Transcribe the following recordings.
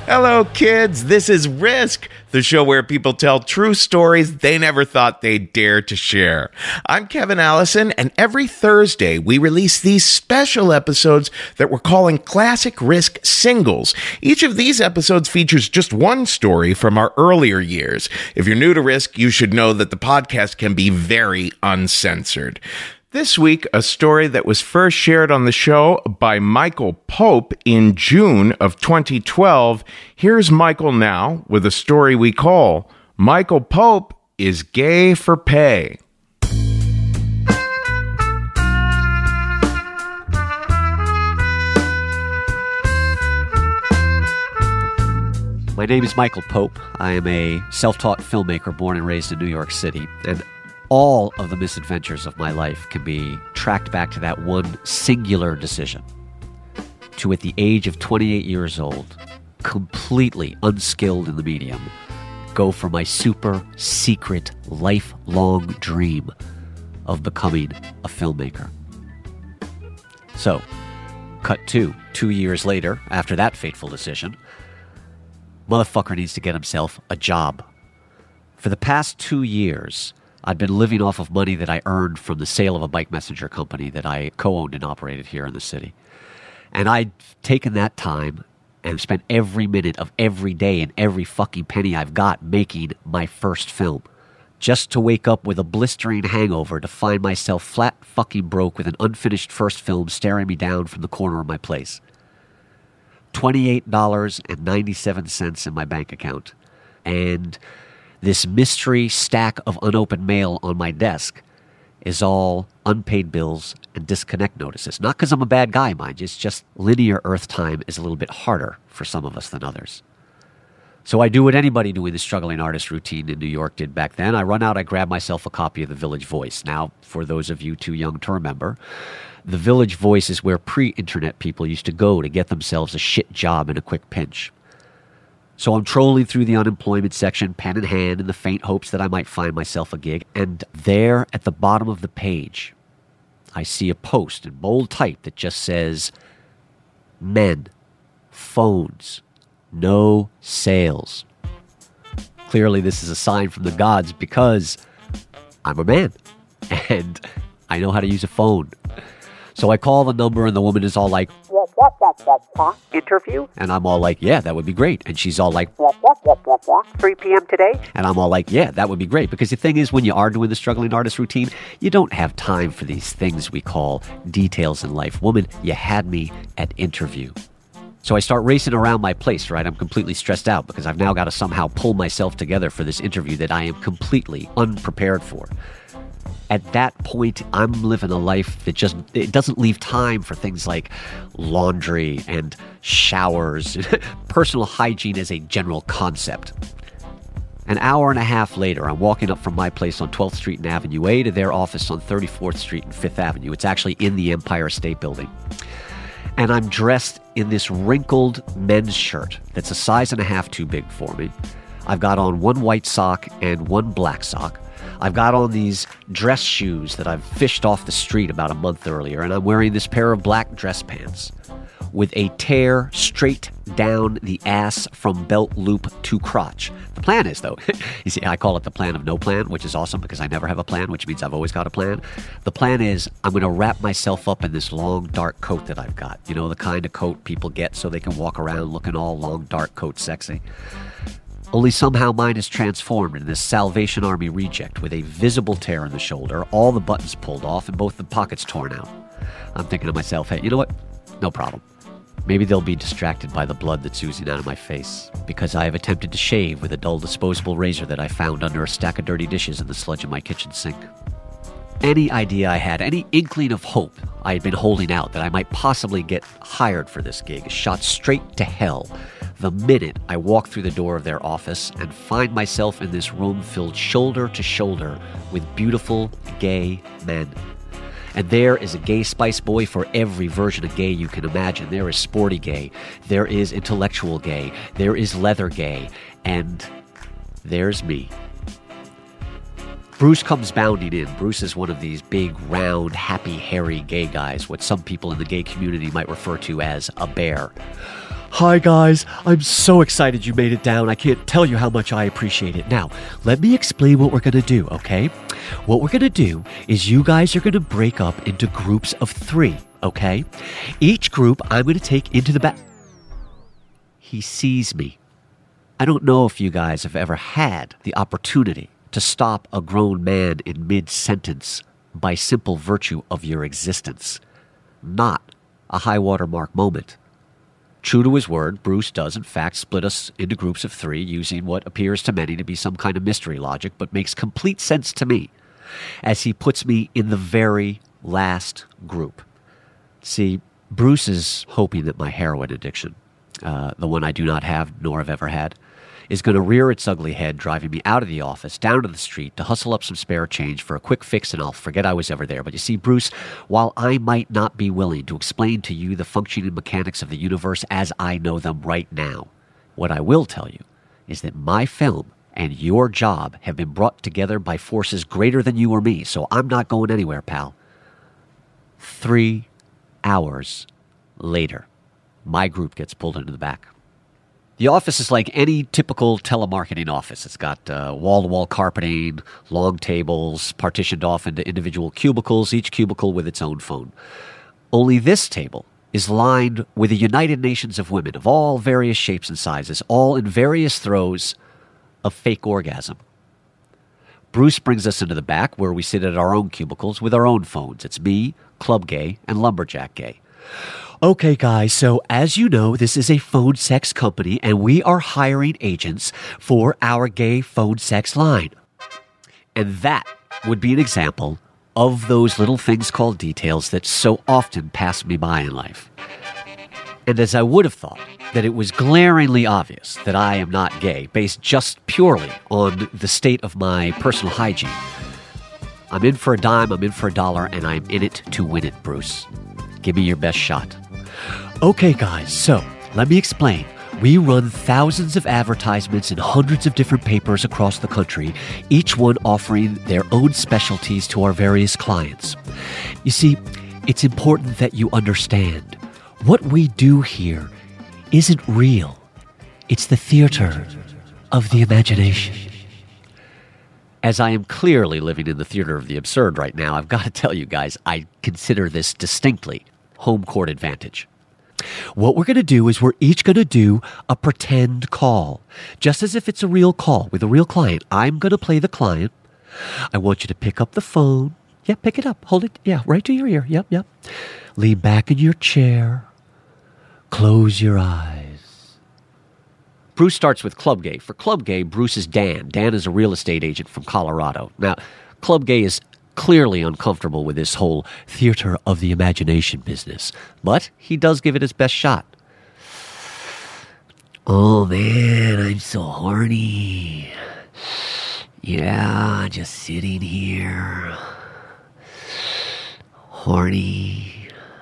Hello, kids. This is Risk, the show where people tell true stories they never thought they'd dare to share. I'm Kevin Allison, and every Thursday we release these special episodes that we're calling Classic Risk Singles. Each of these episodes features just one story from our earlier years. If you're new to Risk, you should know that the podcast can be very uncensored. This week, a story that was first shared on the show by Michael Pope in June of 2012. Here's Michael now with a story we call Michael Pope is Gay for Pay. My name is Michael Pope. I am a self-taught filmmaker born and raised in New York City, and all of the misadventures of my life can be tracked back to that one singular decision. To, at the age of 28 years old, completely unskilled in the medium, go for my super secret lifelong dream of becoming a filmmaker. So, cut to 2 years later, after that fateful decision, motherfucker needs to get himself a job. For the past 2 years, I'd been living off of money that I earned from the sale of a bike messenger company that I co-owned and operated here in the city. And I'd taken that time and spent every minute of every day and every fucking penny I've got making my first film, just to wake up with a blistering hangover to find myself flat fucking broke with an unfinished first film staring me down from the corner of my place. $28.97 in my bank account. And this mystery stack of unopened mail on my desk is all unpaid bills and disconnect notices. Not because I'm a bad guy, mind you. It's just linear Earth time is a little bit harder for some of us than others. So I do what anybody doing the struggling artist routine in New York did back then. I run out, I grab myself a copy of The Village Voice. Now, for those of you too young to remember, The Village Voice is where pre-internet people used to go to get themselves a shit job in a quick pinch. So I'm trolling through the unemployment section, pen in hand, in the faint hopes that I might find myself a gig. And there, at the bottom of the page, I see a post in bold type that just says, "Men, phones, no sales." Clearly, this is a sign from the gods because I'm a man and I know how to use a phone. So I call the number and the woman is all like, "Interview?" And I'm all like, "Yeah, that would be great." And she's all like, 3 p.m. today? And I'm all like, "Yeah, that would be great." Because the thing is, when you are doing the struggling artist routine, you don't have time for these things we call details in life. Woman, you had me at interview. So I start racing around my place, right? I'm completely stressed out because I've now got to somehow pull myself together for this interview that I am completely unprepared for. At that point, I'm living a life that it doesn't leave time for things like laundry and showers, personal hygiene as a general concept. An hour and a half later, I'm walking up from my place on 12th Street and Avenue A to their office on 34th Street and 5th Avenue. It's actually in the Empire State Building. And I'm dressed in this wrinkled men's shirt that's a size and a half too big for me. I've got on one white sock and one black sock. I've got on these dress shoes that I've fished off the street about a month earlier, and I'm wearing this pair of black dress pants with a tear straight down the ass from belt loop to crotch. The plan is, though, you see, I call it the plan of no plan, which is awesome because I never have a plan, which means I've always got a plan. The plan is I'm going to wrap myself up in this long, dark coat that I've got. You know, the kind of coat people get so they can walk around looking all long, dark coat sexy. Only somehow mine is transformed into this Salvation Army reject with a visible tear in the shoulder, all the buttons pulled off, and both the pockets torn out. I'm thinking to myself, hey, you know what? No problem. Maybe they'll be distracted by the blood that's oozing out of my face, because I have attempted to shave with a dull disposable razor that I found under a stack of dirty dishes in the sludge of my kitchen sink. Any idea I had, any inkling of hope I had been holding out that I might possibly get hired for this gig is shot straight to hell the minute I walk through the door of their office and find myself in this room filled shoulder to shoulder with beautiful gay men. And there is a gay spice boy for every version of gay you can imagine. There is sporty gay, there is intellectual gay, there is leather gay, and there's me. Bruce comes bounding in. Bruce is one of these big, round, happy, hairy gay guys, what some people in the gay community might refer to as a bear. Hi, guys. I'm so excited you made it down. I can't tell you how much I appreciate it. Now, let me explain what we're going to do, okay? What we're going to do is you guys are going to break up into groups of 3, okay? Each group I'm going to take into the back. He sees me. I don't know if you guys have ever had the opportunity to stop a grown man in mid-sentence by simple virtue of your existence. Not a high-water mark moment. True to his word, Bruce does in fact split us into groups of 3 using what appears to many to be some kind of mystery logic, but makes complete sense to me, as he puts me in the very last group. See, Bruce is hoping that my heroin addiction, the one I do not have nor have ever had, is going to rear its ugly head, driving me out of the office, down to the street, to hustle up some spare change for a quick fix, and I'll forget I was ever there. But you see, Bruce, while I might not be willing to explain to you the functioning mechanics of the universe as I know them right now, what I will tell you is that my film and your job have been brought together by forces greater than you or me, so I'm not going anywhere, pal. 3 hours later, my group gets pulled into the back. The office is like any typical telemarketing office. It's got wall-to-wall carpeting, long tables, partitioned off into individual cubicles, each cubicle with its own phone. Only this table is lined with the United Nations of women of all various shapes and sizes, all in various throes of fake orgasm. Bruce brings us into the back where we sit at our own cubicles with our own phones. It's me, Club Gay, and Lumberjack Gay. Okay, guys, so as you know, this is a phone sex company, and we are hiring agents for our gay phone sex line. And that would be an example of those little things called details that so often pass me by in life. And as I would have thought that it was glaringly obvious that I am not gay, based just purely on the state of my personal hygiene, I'm in for a dime, I'm in for a dollar, and I'm in it to win it, Bruce. Give me your best shot. Okay, guys, so let me explain. We run thousands of advertisements in hundreds of different papers across the country, each one offering their own specialties to our various clients. You see, it's important that you understand what we do here isn't real. It's the theater of the imagination. As I am clearly living in the theater of the absurd right now, I've got to tell you guys, I consider this distinctly home court advantage. What we're going to do is we're each going to do a pretend call, just as if it's a real call with a real client. I'm going to play the client. I want you to pick up the phone. Yeah, pick it up. Hold it. Yeah, right to your ear. Yep. Lean back in your chair. Close your eyes. Bruce starts with Club Gay. For Club Gay, Bruce is Dan. Dan is a real estate agent from Colorado. Now, Club Gay is clearly uncomfortable with this whole theater of the imagination business, but he does give it his best shot. Oh man, I'm so horny. Yeah, just sitting here. Horny.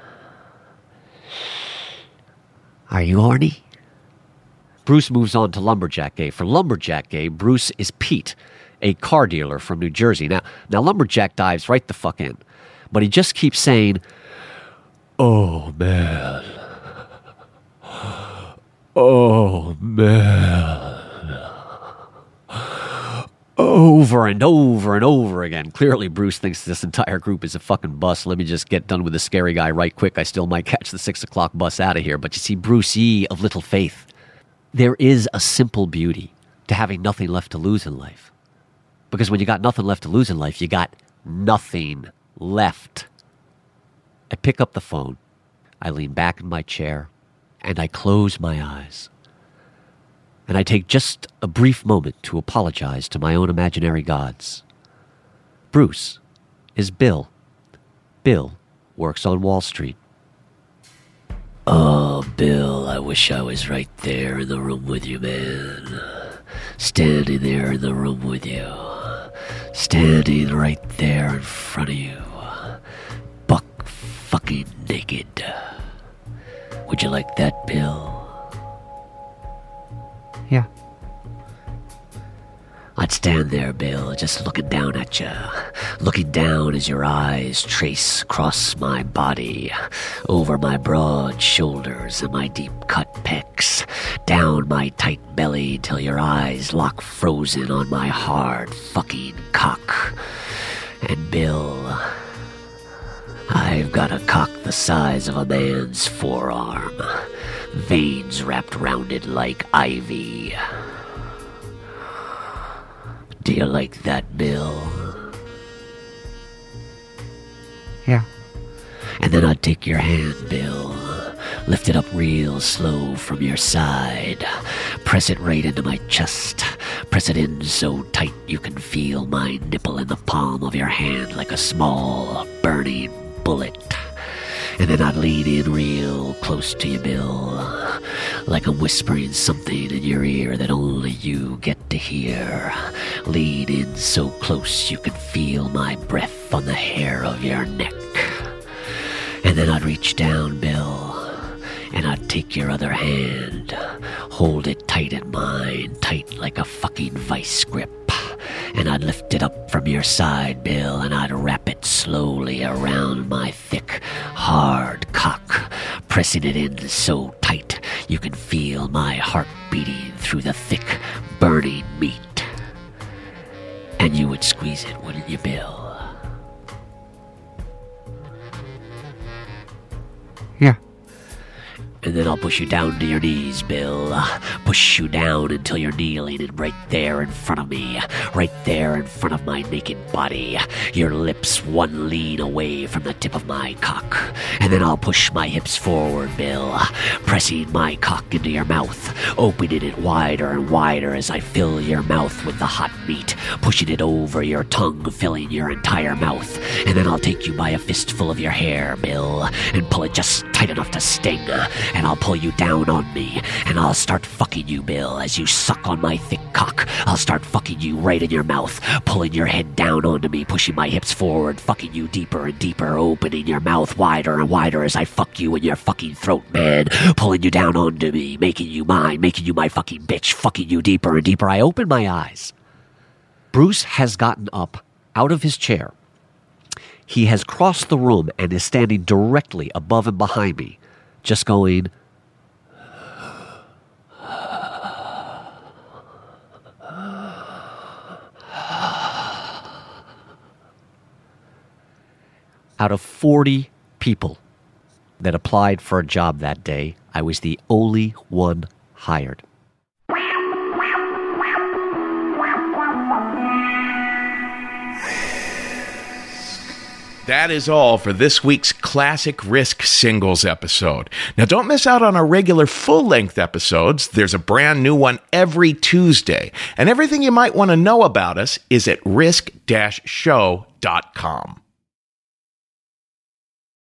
Are you horny? Bruce moves on to Lumberjack Gay. For Lumberjack Gay, Bruce is Pete, a car dealer from New Jersey. Now Lumberjack dives right the fuck in. But he just keeps saying, oh, man. Oh, man. Over and over and over again. Clearly, Bruce thinks this entire group is a fucking bus. Let me just get done with the scary guy right quick. I still might catch the 6 o'clock bus out of here. But you see, Bruce, ye of little faith, there is a simple beauty to having nothing left to lose in life. Because when you got nothing left to lose in life, you got nothing left. I pick up the phone, I lean back in my chair, and I close my eyes. And I take just a brief moment to apologize to my own imaginary gods. Bruce is Bill. Bill works on Wall Street. Oh, Bill, I wish I was right there in the room with you, man. Standing there in the room with you. Standing right there in front of you. Buck fucking naked. Would you like that, Bill? Yeah. I'd stand there, Bill, just looking down at you. looking down as your eyes trace across my body, over my broad shoulders and my deep-cut pecs, down my tight belly till your eyes lock frozen on my hard fucking cock. And Bill, I've got a cock the size of a man's forearm, veins wrapped round it like ivy. Do you like that, Bill? Yeah. And then I'd take your hand, Bill, lift it up real slow from your side, press it right into my chest, press it in so tight you can feel my nipple in the palm of your hand like a small, burning bullet. And then I'd lean in real close to you, Bill, like I'm whispering something in your ear that only you get to hear. Lean in so close you can feel my breath on the hair of your neck. And then I'd reach down, Bill, and I'd take your other hand, hold it tight in mine, tight like a fucking vice grip. And I'd lift it up from your side, Bill, and I'd wrap it slowly around my thick, hard cock, pressing it in so tight you can feel my heart beating through the thick, burning meat. And you would squeeze it, wouldn't you, Bill? Yeah. And then I'll push you down to your knees, Bill. Push you down until you're kneeling and right there in front of me. Right there in front of my naked body. Your lips one lean away from the tip of my cock. And then I'll push my hips forward, Bill. Pressing my cock into your mouth. Opening it wider and wider as I fill your mouth with the hot meat. Pushing it over your tongue, filling your entire mouth. And then I'll take you by a fistful of your hair, Bill. And pull it just tight enough to sting. And I'll pull you down on me, and I'll start fucking you, Bill, as you suck on my thick cock. I'll start fucking you right in your mouth, pulling your head down onto me, pushing my hips forward, fucking you deeper and deeper, opening your mouth wider and wider as I fuck you in your fucking throat, man. Pulling you down onto me, making you mine, making you my fucking bitch, fucking you deeper and deeper. I open my eyes. Bruce has gotten up out of his chair. He has crossed the room and is standing directly above and behind me, just going, out of 40 people that applied for a job that day, I was the only one hired. That is all for this week's Classic Risk Singles episode. Now, don't miss out on our regular full-length episodes. There's a brand new one every Tuesday. And everything you might want to know about us is at risk-show.com.